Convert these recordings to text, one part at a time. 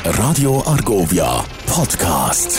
Radio Argovia Podcast.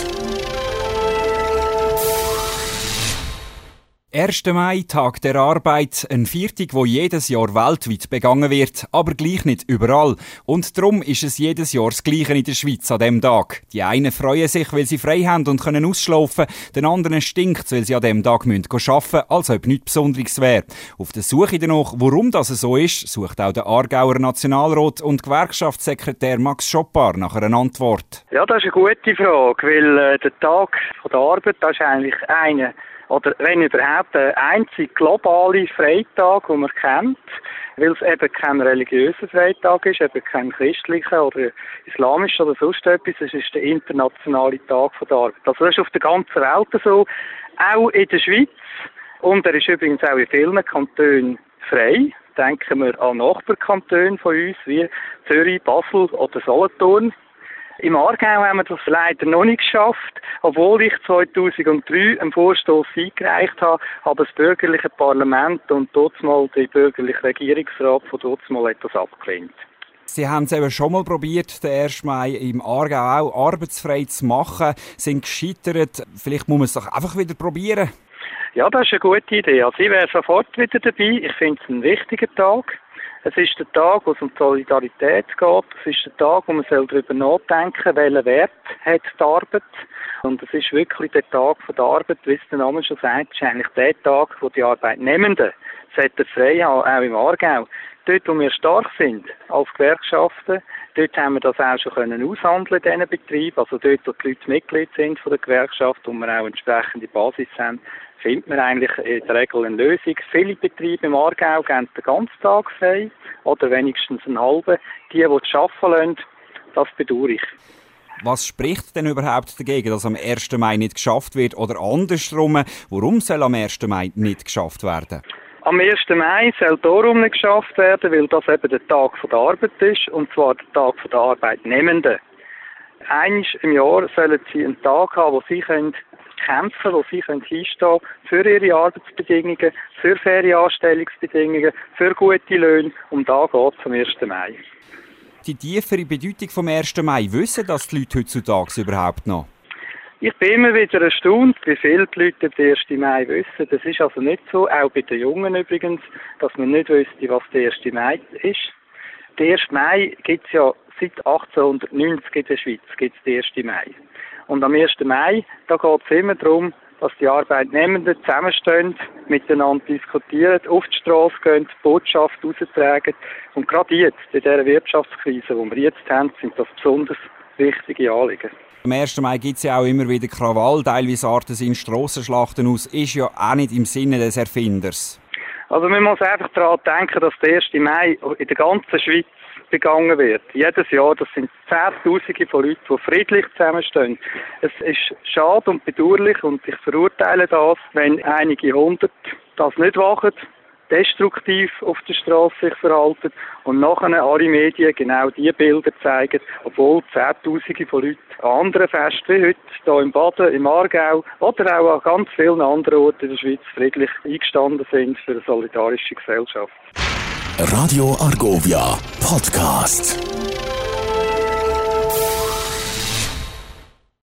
1. Mai, Tag der Arbeit, ein Feiertag, wo jedes Jahr weltweit begangen wird, aber gleich nicht überall. Und darum ist es jedes Jahr das Gleiche in der Schweiz an diesem Tag. Die einen freuen sich, weil sie frei haben und können ausschlafen, den anderen stinkt, weil sie an diesem Tag arbeiten müssen, als ob nichts Besonderes wäre. Auf der Suche danach, warum das so ist, sucht auch der Aargauer Nationalrat und Gewerkschaftssekretär Max Schoppar nach einer Antwort. Ja, das ist eine gute Frage, weil der Tag der Arbeit, das ist eigentlich einer, oder wenn überhaupt der einzige globale Freitag, den man kennt, weil es eben kein religiöser Freitag ist, eben kein christlicher oder islamischer oder sonst etwas, es ist der internationale Tag der Arbeit. Also das ist auf der ganzen Welt so, auch in der Schweiz, und er ist übrigens auch in vielen Kantonen frei. Denken wir an Nachbarkantone von uns, wie Zürich, Basel oder Solothurn. Im Aargau haben wir das leider noch nicht geschafft, obwohl ich 2003 einen Vorstoss eingereicht habe, aber das bürgerliche Parlament und dortmal der bürgerliche Regierungsrat von dortmal etwas abgelehnt. Sie haben es eben schon mal probiert, den 1. Mai im Aargau auch arbeitsfrei zu machen, sind gescheitert. Vielleicht muss man es doch einfach wieder probieren. Ja, das ist eine gute Idee. Also ich wäre sofort wieder dabei. Ich finde es einen wichtigen Tag. Es ist der Tag, wo es um Solidarität geht. Es ist der Tag, wo man darüber nachdenken soll, welchen Wert hat die Arbeit. Und es ist wirklich der Tag der Arbeit, wie es der Name schon sagt, ist eigentlich der Tag, wo die Arbeitnehmenden frei haben, auch im Aargau. Dort, wo wir stark sind, als Gewerkschaften, dort haben wir das auch schon aushandeln in diesen Betrieben. Also dort, wo die Leute Mitglied sind von der Gewerkschaft, wo wir auch entsprechende Basis haben, findet man eigentlich in der Regel eine Lösung. Viele Betriebe im Aargau geben den ganzen Tag frei oder wenigstens einen halben. Die es arbeiten lassen, das bedauere ich. Was spricht denn überhaupt dagegen, dass am 1. Mai nicht geschafft wird? Oder andersrum, warum soll am 1. Mai nicht geschafft werden? Am 1. Mai soll darum nicht geschafft werden, weil das eben der Tag der Arbeit ist, und zwar der Tag der Arbeitnehmenden. Einmal im Jahr sollen sie einen Tag haben, wo sie kämpfen, wo sie hinstehen für ihre Arbeitsbedingungen, für faire Anstellungsbedingungen, für gute Löhne. Da geht es am 1. Mai. Die tiefere Bedeutung vom 1. Mai, wissen das die Leute heutzutage überhaupt noch? Ich bin immer wieder erstaunt, wie viele die Leute den 1. Mai wissen. Das ist also nicht so, auch bei den Jungen übrigens, dass man nicht wüsste, was der 1. Mai ist. Der 1. Mai gibt es ja seit 1890 in der Schweiz, gibt es den 1. Mai. Und am 1. Mai, da geht es immer darum, dass die Arbeitnehmenden zusammenstehen, miteinander diskutieren, auf die Straße gehen, die Botschaft raustragen. Und gerade jetzt, in dieser Wirtschaftskrise, die wir jetzt haben, sind das besonders wichtige Anliegen. Am 1. Mai gibt es ja auch immer wieder Krawall, teilweise arten sie in Strassenschlachten aus. Ist ja auch nicht im Sinne des Erfinders. Also man muss einfach daran denken, dass der 1. Mai in der ganzen Schweiz begangen wird. Jedes Jahr, das sind Zehntausende von Leuten, die friedlich zusammenstehen. Es ist schade und bedauerlich, und ich verurteile das, wenn einige hundert das nicht machen, destruktiv auf der Straße sich verhalten und nachher alle Medien genau diese Bilder zeigen, obwohl Zehntausende von Leuten an anderen Festen wie heute, hier im Baden, im Aargau oder auch an ganz vielen anderen Orten in der Schweiz friedlich eingestanden sind für eine solidarische Gesellschaft. Radio Argovia Podcast.